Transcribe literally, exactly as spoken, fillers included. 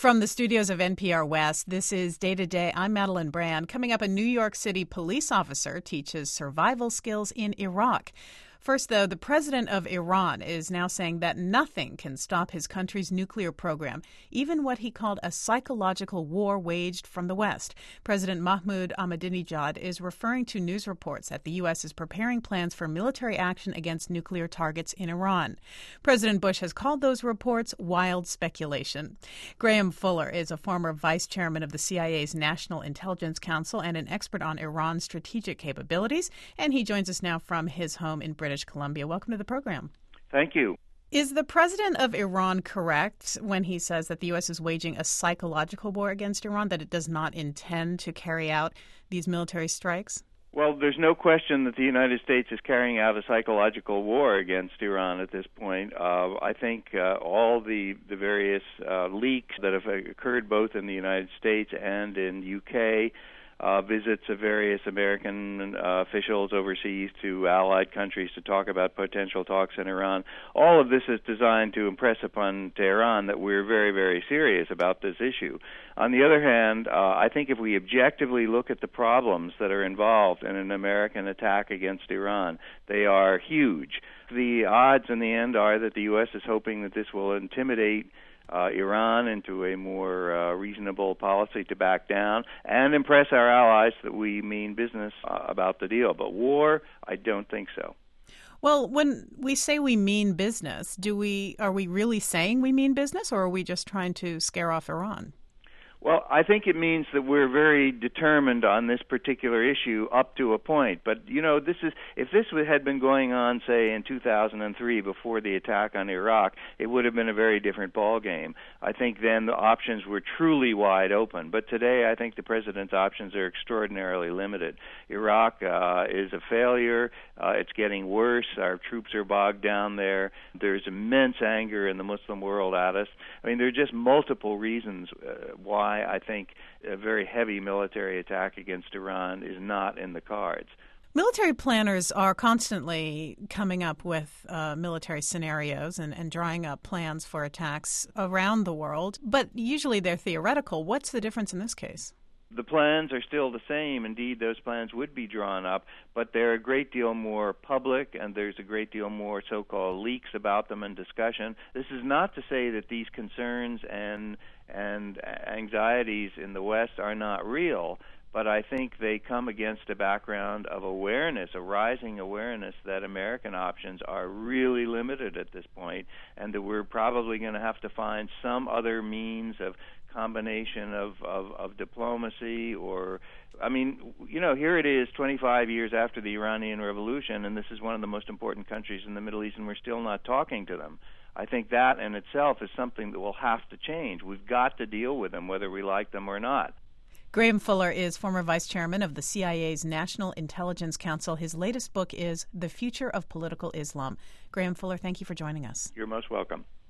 From the studios of N P R West, this is Day to Day. I'm Madeline Brand. Coming up, a New York City police officer teaches survival skills in Iraq. First, though, the president of Iran is now saying that nothing can stop his country's nuclear program, even what he called a psychological war waged from the West. President Mahmoud Ahmadinejad is referring to news reports that the U S is preparing plans for military action against nuclear targets in Iran. President Bush has called those reports wild speculation. Graham Fuller is a former vice chairman of the C I A's National Intelligence Council and an expert on Iran's strategic capabilities, and he joins us now from his home in British Columbia. Welcome to the program. Thank you. Is the president of Iran correct when he says that the U S is waging a psychological war against Iran, that it does not intend to carry out these military strikes? Well, there's no question that the United States is carrying out a psychological war against Iran at this point. Uh, I think uh, all the, the various uh, leaks that have occurred both in the United States and in U K, Uh, visits of various American uh, officials overseas to allied countries to talk about potential talks in Iran. All of this is designed to impress upon Tehran that we're very, very serious about this issue. On the other hand, uh, I think if we objectively look at the problems that are involved in an American attack against Iran, they are huge. The odds in the end are that the U S is hoping that this will intimidate Uh, Iran into a more uh, reasonable policy to back down and impress our allies that we mean business uh, about the deal. But war, I don't think so. Well, when we say we mean business, do we are we really saying we mean business, or are we just trying to scare off Iran? Well, I think it means that we're very determined on this particular issue up to a point. But, you know, this is if this had been going on, say, in two thousand three before the attack on Iraq, it would have been a very different ballgame. I think then the options were truly wide open. But today I think the president's options are extraordinarily limited. Iraq uh, is a failure. Uh, it's getting worse. Our troops are bogged down there. There's immense anger in the Muslim world at us. I mean, there are just multiple reasons uh, why I think a very heavy military attack against Iran is not in the cards. Military planners are constantly coming up with uh, military scenarios and, and drawing up plans for attacks around the world, but usually they're theoretical. What's the difference in this case? The plans are still the same. Indeed, those plans would be drawn up, but they're a great deal more public, and there's a great deal more so-called leaks about them and discussion. This is not to say that these concerns and and anxieties in the West are not real, but I think they come against a background of awareness, a rising awareness that American options are really limited at this point, and that we're probably going to have to find some other means of combination of, of, of diplomacy or, I mean, you know, here it is twenty-five years after the Iranian Revolution, and this is one of the most important countries in the Middle East, and we're still not talking to them. I think that in itself is something that will have to change. We've got to deal with them whether we like them or not. Graham Fuller is former vice chairman of the C I A's National Intelligence Council. His latest book is The Future of Political Islam. Graham Fuller, thank you for joining us. You're most welcome.